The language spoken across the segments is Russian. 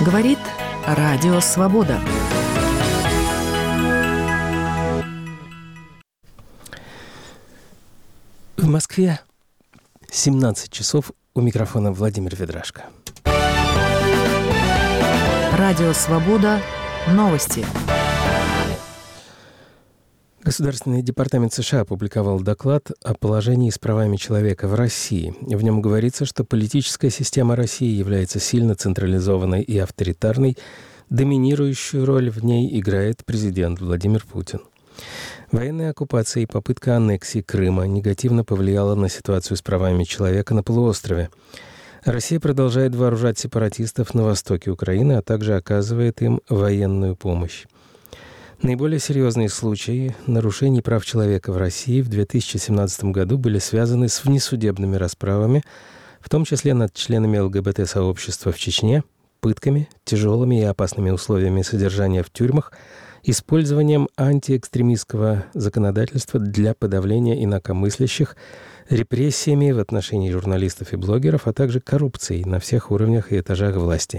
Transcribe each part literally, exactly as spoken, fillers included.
Говорит Радио Свобода. В Москве семнадцать часов. У микрофона Владимир Ведрашко. Радио Свобода. Новости. Государственный департамент США опубликовал доклад о положении с правами человека в России. В нем говорится, что политическая система России является сильно централизованной и авторитарной. Доминирующую роль в ней играет президент Владимир Путин. Военная оккупация и попытка аннексии Крыма негативно повлияла на ситуацию с правами человека на полуострове. Россия продолжает вооружать сепаратистов на востоке Украины, а также оказывает им военную помощь. Наиболее серьезные случаи нарушений прав человека в России в две тысячи семнадцатом году были связаны с внесудебными расправами, в том числе над членами ЛГБТ-сообщества в Чечне, пытками, тяжелыми и опасными условиями содержания в тюрьмах, использованием антиэкстремистского законодательства для подавления инакомыслящих, репрессиями в отношении журналистов и блогеров, а также коррупцией на всех уровнях и этажах власти.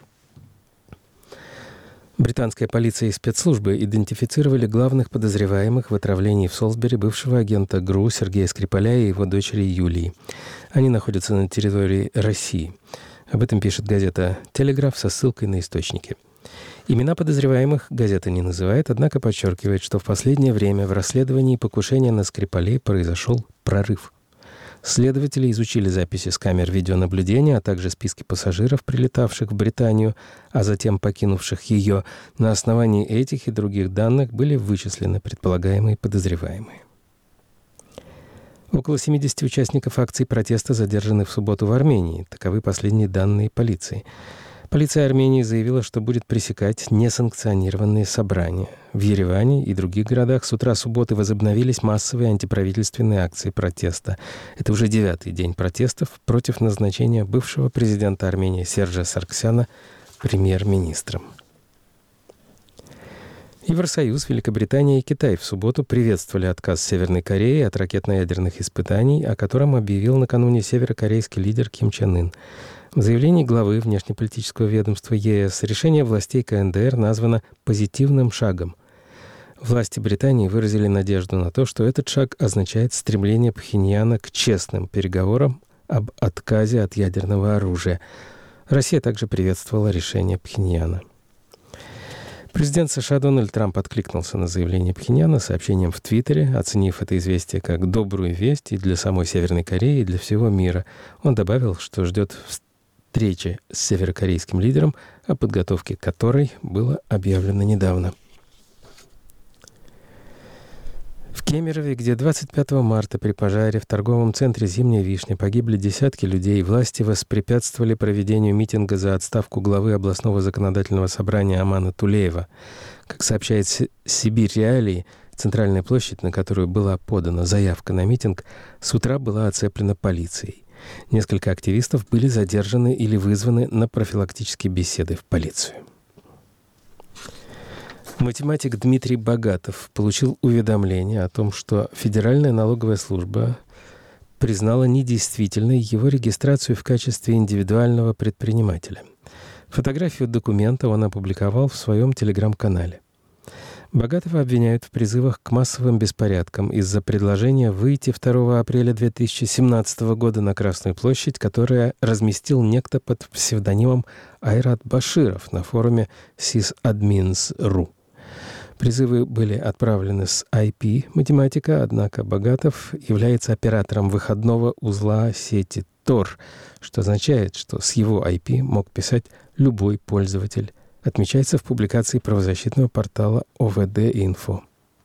Британская полиция и спецслужбы идентифицировали главных подозреваемых в отравлении в Солсбери бывшего агента ГРУ Сергея Скрипаля и его дочери Юлии. Они находятся на территории России. Об этом пишет газета «Телеграф» со ссылкой на источники. Имена подозреваемых газета не называет, однако подчеркивает, что в последнее время в расследовании покушения на Скрипалей произошел прорыв. Следователи изучили записи с камер видеонаблюдения, а также списки пассажиров, прилетавших в Британию, а затем покинувших ее. На основании этих и других данных были вычислены предполагаемые подозреваемые. Около семидесяти участников акций протеста задержаны в субботу в Армении. Таковы последние данные полиции. Полиция Армении заявила, что будет пресекать несанкционированные собрания. В Ереване и других городах с утра субботы возобновились массовые антиправительственные акции протеста. Это уже девятый день протестов против назначения бывшего президента Армении Сержа Саргсяна премьер-министром. Евросоюз, Великобритания и Китай в субботу приветствовали отказ Северной Кореи от ракетно-ядерных испытаний, о котором объявил накануне северокорейский лидер Ким Чен Ын. В заявлении главы внешнеполитического ведомства ЕС решение властей КНДР названо позитивным шагом. Власти Британии выразили надежду на то, что этот шаг означает стремление Пхеньяна к честным переговорам об отказе от ядерного оружия. Россия также приветствовала решение Пхеньяна. Президент США Дональд Трамп откликнулся на заявление Пхеньяна сообщением в Твиттере, оценив это известие как добрую весть и для самой Северной Кореи, и для всего мира. Он добавил, что ждет встречи с северокорейским лидером, о подготовке которой было объявлено недавно. В Кемерове, где двадцать пятого марта при пожаре в торговом центре «Зимняя вишня» погибли десятки людей, власти воспрепятствовали проведению митинга за отставку главы областного законодательного собрания Амана Тулеева. Как сообщает «Сибирь Реалии», центральная площадь, на которую была подана заявка на митинг, с утра была оцеплена полицией. Несколько активистов были задержаны или вызваны на профилактические беседы в полицию. Математик Дмитрий Богатов получил уведомление о том, что Федеральная налоговая служба признала недействительной его регистрацию в качестве индивидуального предпринимателя. Фотографию документа он опубликовал в своем телеграм-канале. Богатова обвиняют в призывах к массовым беспорядкам из-за предложения выйти второго апреля две тысячи семнадцатого года на Красную площадь, которое разместил некто под псевдонимом Айрат Баширов на форуме сисадминс точка ру. Призывы были отправлены с ай пи математика, однако Богатов является оператором выходного узла сети Тор, что означает, что с его ай пи мог писать любой пользователь. Отмечается в публикации правозащитного портала о вэ дэ Инфо.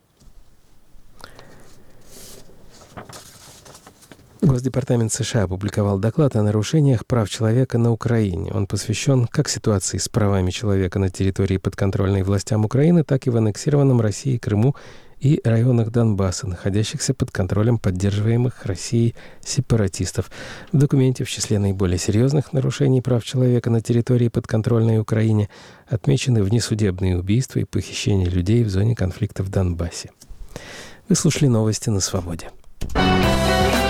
Госдепартамент США опубликовал доклад о нарушениях прав человека на Украине. Он посвящен как ситуации с правами человека на территории, подконтрольной властям Украины, так и в аннексированном Россией Крыму и районах Донбасса, находящихся под контролем поддерживаемых Россией сепаратистов. В документе в числе наиболее серьезных нарушений прав человека на территории, подконтрольной Украине, отмечены внесудебные убийства и похищения людей в зоне конфликта в Донбассе. Вы слушали новости на Свободе.